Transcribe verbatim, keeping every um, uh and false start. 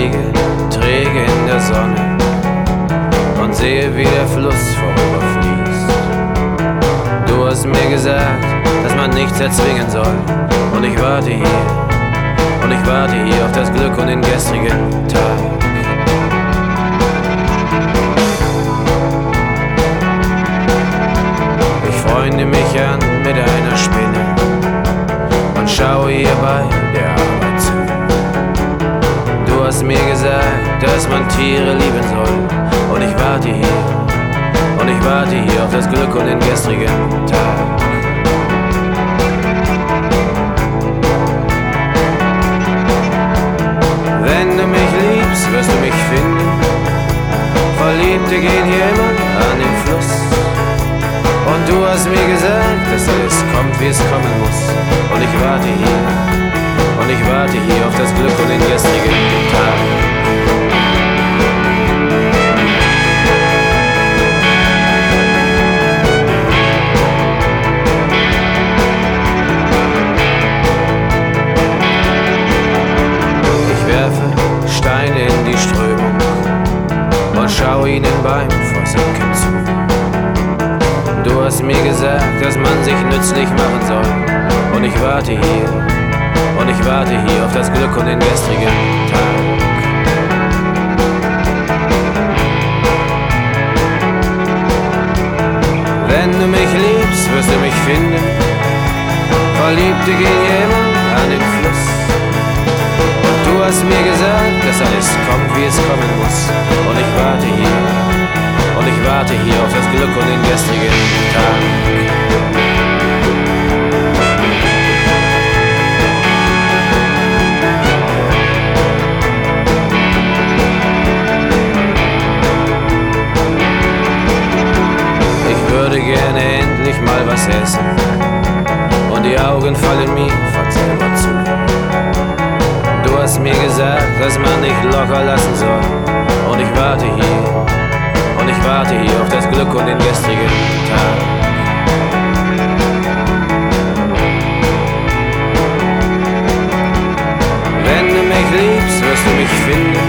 liege träge in der Sonne und sehe, wie der Fluss vorüberfließt. Du hast mir gesagt, dass man nichts erzwingen soll, und ich warte hier, und ich warte hier auf das Glück und den gestrigen Tag. Ich freunde mich an mit einer Spinne und schaue ihr bei der Arbeit zu. Du hast mir gesagt, dass man Tiere lieben soll, und ich warte hier, und ich warte hier auf das Glück und den gestrigen Tag. Wenn du mich liebst, wirst du mich finden. Verliebte gehen hier immer an den Fluss. Und du hast mir gesagt, dass alles kommt, wie es kommen muss. Und ich warte hier, und ich warte hier auf das Glück und den gestrigen Tag. Ich werfe Steine in die Strömung und schaue ihnen beim Versinken zu. Du hast mir gesagt, dass man sich nützlich machen soll, und ich warte hier, und ich warte hier auf das Glück und den gestrigen Tag. Wenn du mich liebst, wirst du mich finden. Verliebte gehen hier immer an den Fluss. Und du hast mir gesagt, dass alles kommt, wie es kommen muss. Und ich warte hier, und ich warte hier auf das Glück und den gestrigen Tag. Ich würde gerne endlich mal was essen, und die Augen fallen mir von selber zu. Du hast mir gesagt, dass man nicht locker lassen soll, und ich warte hier, und ich warte hier auf das Glück und den gestrigen Tag. Wenn du mich liebst, wirst du mich finden.